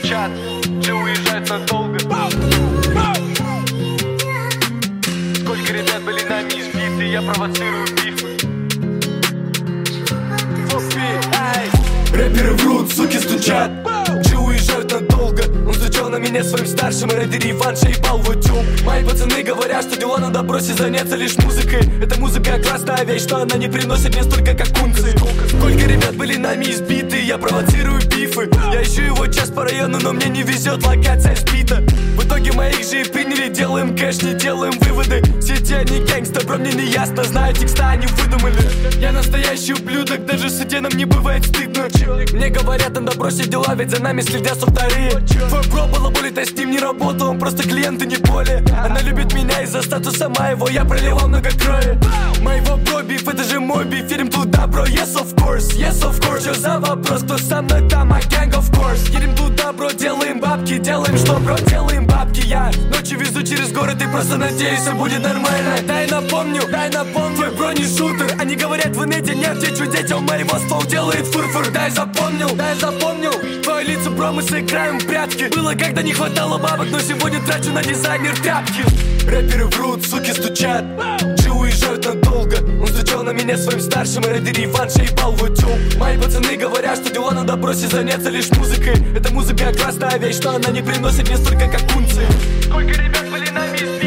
стучат, G уезжают надолго. Сколько ребят были нами избиты, я провоцирую бифы. Рэперы врут, суки стучат, G уезжают надолго. Он стучал на меня своим старшим, ради реванша ебал в утюг. Мои пацаны говорят, что дела надо бросить, заняться лишь музыкой. Эта музыка классная вещь, что она не приносит мне столько, как унции. Сколько ребят были нами избиты, я провоцирую бифы. Я ищу его час по району, но мне не везет, локация сбита. В итоге моих же и приняли, делаем кэш, не делаем выводы. Все те они гэнгста, бро, мне не ясно, знаю текста, они выдумали. Я настоящий ублюдок, даже в суде нам не бывает стыдно. Мне говорят, надо бросить дела, ведь за нами следят со вторые. Твой бро было болит, а с ним не работал, он просто клиент и не более. Она любит меня из-за статуса моего, я проливал много крови. Моего бро биф, это же мой биф, едем туда, бро, yes of course. Что за вопрос, кто со мной там, а gang of course. Едем туда, бро, делаем бабки, делаем что, бро, делаем бабки. Я ночью везу через город и просто надеюсь, все будет нормально. Дай напомню, твой бро не шутер. Они говорят, в инете нет течу детям, моего ствол делает фурфур. Дай запомнил, твои лица, бро, мы сыграем в прятки. Было, когда не хватало бабок, но сегодня трачу на дизайнер тряпки. Рэперы врут, суки стучат, G уезжают надолго. Он стучал на меня своим старшим, ради реванша ебал в утюг. Мои пацаны говорят, что дела надо бросить, заняться лишь музыкой. Эта музыка классная вещь, что она не приносит мне столько, как унции. Сколько ребят были нами избиты,